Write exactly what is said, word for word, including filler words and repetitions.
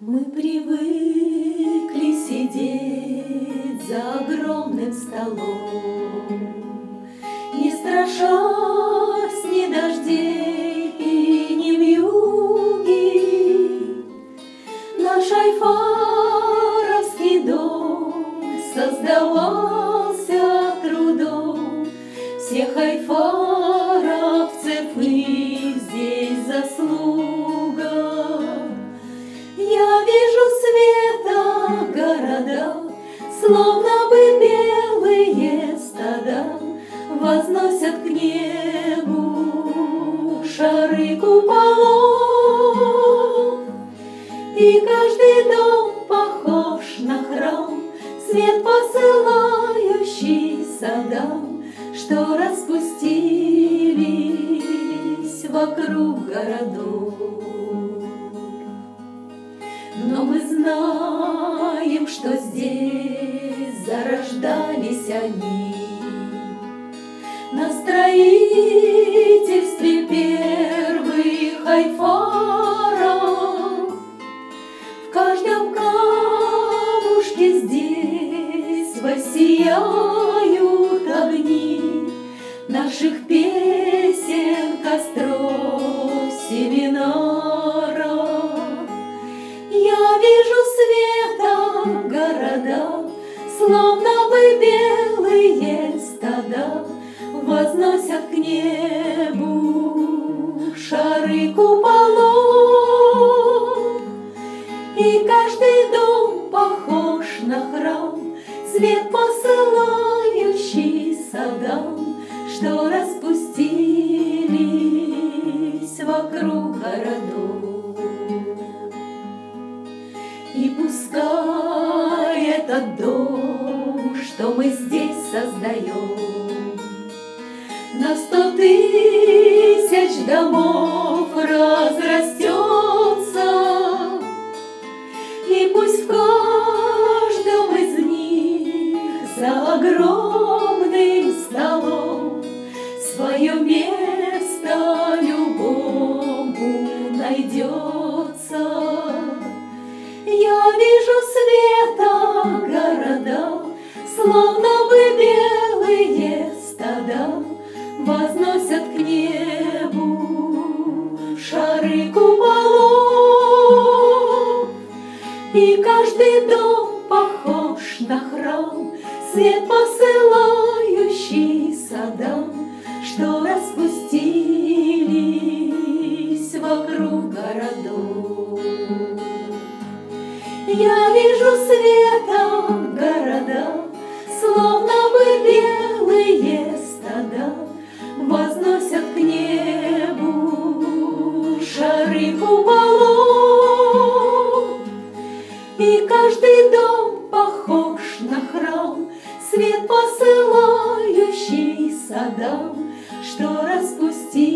Мы привыкли сидеть за огромным столом, не страшась ни дождей и ни вьюги. Наш айфаровский дом создавался трудом всех айфаровцев, и здесь заслуга. Я вижу света города, словно бы белые стада возносят к небу шары куполов. И каждый дом похож на храм, свет посылающий садам, что распустились вокруг городов. Но мы знаем, что здесь зарождались они на строительстве первых айфаров. В каждом камушке здесь воссияют огни наших песен, костров, семинаров. Я вижу света города, словно бы белые стада возносят к небу шары куполов. И каждый дом похож на храм, свет посылающий садам, что распустились вокруг городов. И пускай этот дом, что мы здесь создаем, на сто тысяч домов разрастется, и пусть в каждом из них за огромным столом свое место любому найдется. Я вижу света города, словно бы белые стада возносят к небу шары куполов. И каждый дом похож на храм, свет посылающий садам, что распустились вокруг городов. Я вижу света города, словно бы белые стада возносят к небу шары куполов. И каждый дом похож на храм, свет посылающий садам, что распустились